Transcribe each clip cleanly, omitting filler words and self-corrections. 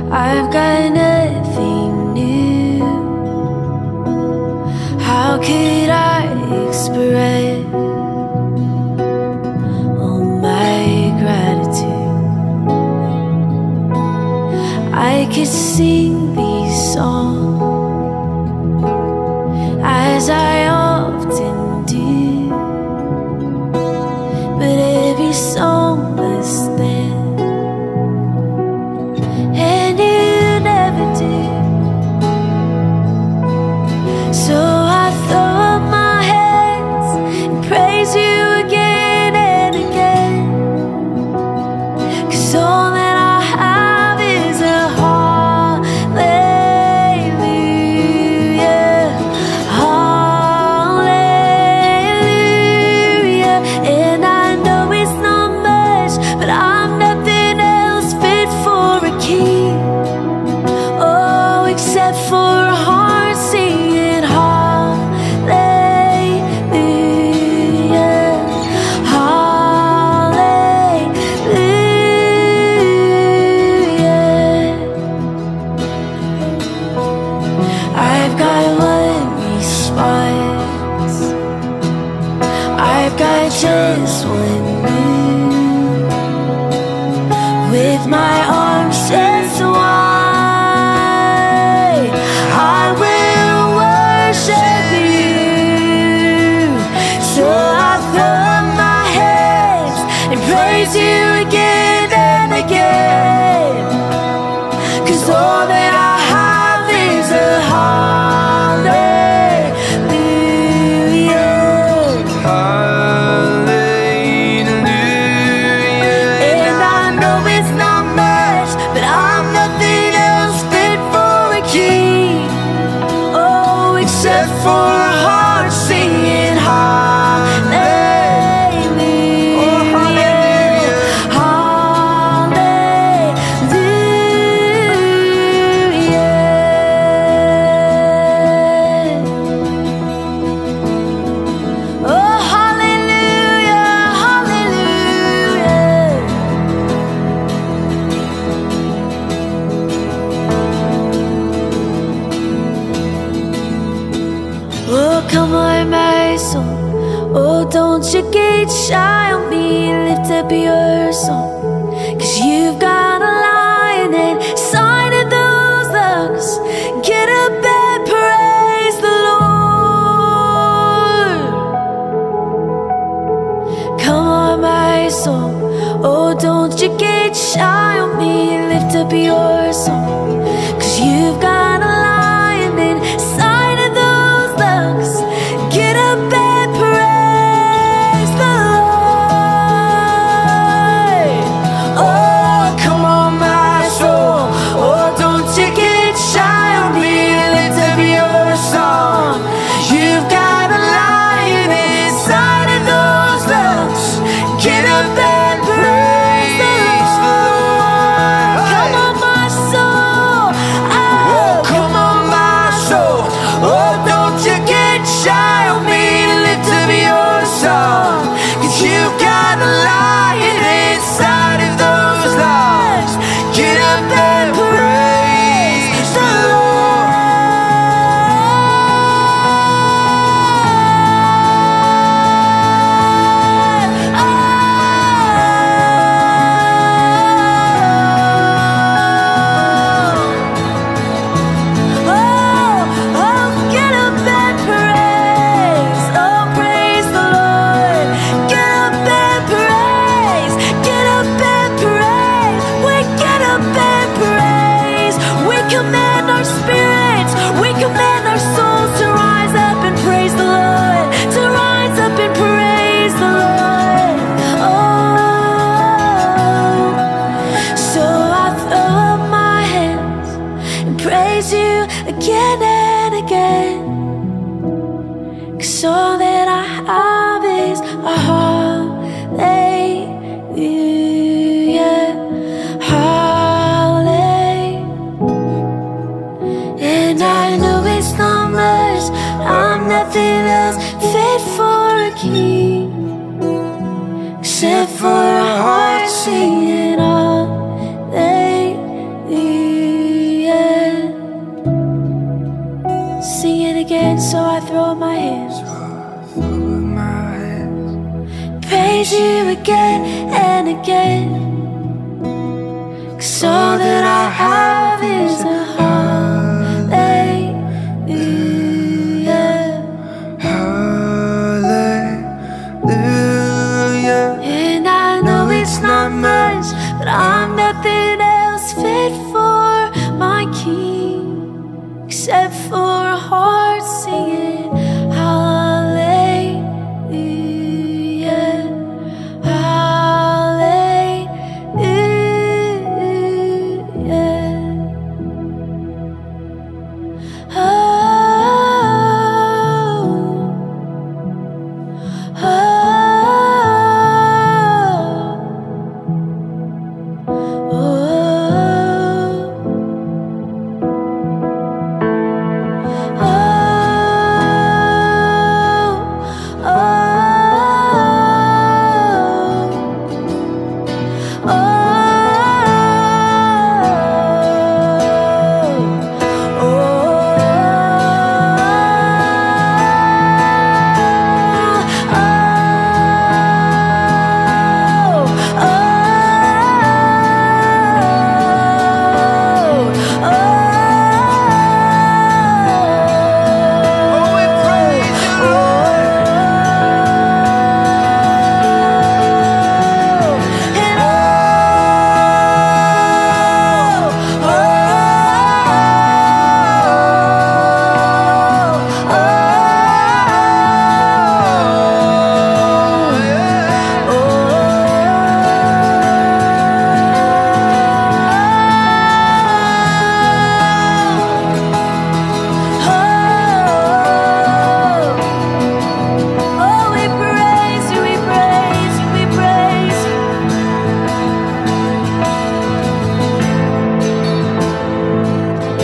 I've got nothing new. How could I express all my gratitude? I could sing these songs as I often do, but every song must end, and you never do. So I throw up my hands and praise you again and again, 'cause all that I have is a hallelujah, hallelujah. And I know it's not much, but I'm nothing else fit for a king, oh, except for a heart singing hallelujah, hallelujah. I've got one response, I've got just one move, with my arms stretched wide, I will worship you. So I throw up my hands and praise you again and again, 'cause all that I have is a hallelujah, Hallelujah. and I know it's not much, but I'm nothing else fit for a king, oh, except for a heart singing hallelujah, Oh, hallelujah. hallelujah, oh, hallelujah, hallelujah. Oh, come on, my soul. Oh, don't you get shy on me. Lift up your song, 'cause you've got a lion inside of those lungs. Get up and praise the Lord. Come on, my soul. Oh, don't you get shy on me. Lift up your song, 'cause you've got a lion inside of those lungs. Get up and praise the Lord. Oh, come on, my soul. Oh, don't you get shy on me. Lift up your song. You've got a lion inside of those lungs. Get up and praise the Lord. Come on, my soul. Oh, Come on, my soul. Oh, don't you get shy on me. Lift up your song, 'cause you've got a lion inside of those lungs. Get up and praise the Lord. Get up and praise. Oh, praise the Lord. Get up and praise. Get up and praise. We get up and praise. We command our spirits, we command our souls to rise up and praise the Lord, to rise up and praise the Lord. Oh, so I throw up my hands and praise you again and again, 'cause all that I have is a hallelujah, hallelujah. And I know it's not much, I'm nothing else fit for a king, except for a heart singing hallelujah. throw up my hands, so I throw up my hands, praise you again and again. 'Cause all that I have is a hallelujah. Hallelujah. And I know it's not much, but I'm nothing else fit for my King, except for a heart singing hallelujah, hallelujah. Oh, oh,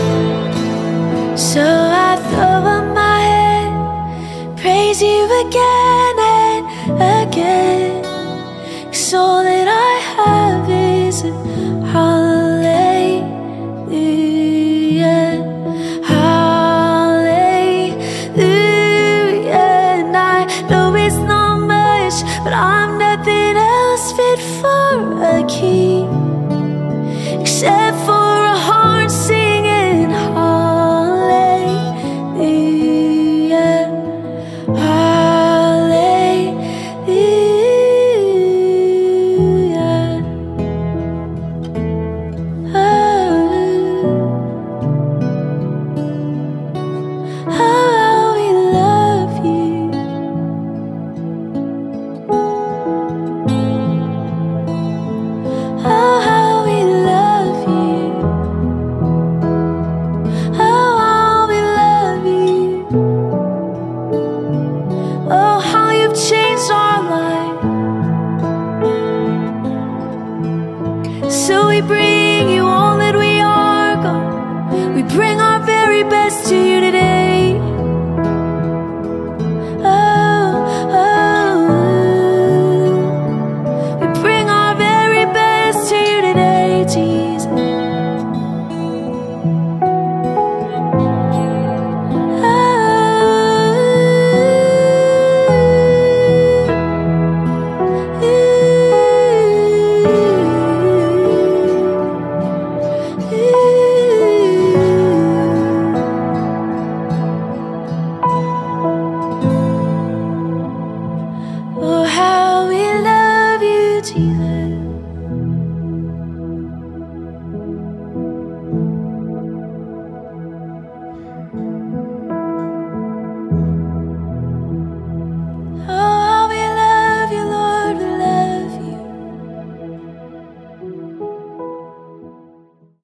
so I throw up my head, praise you again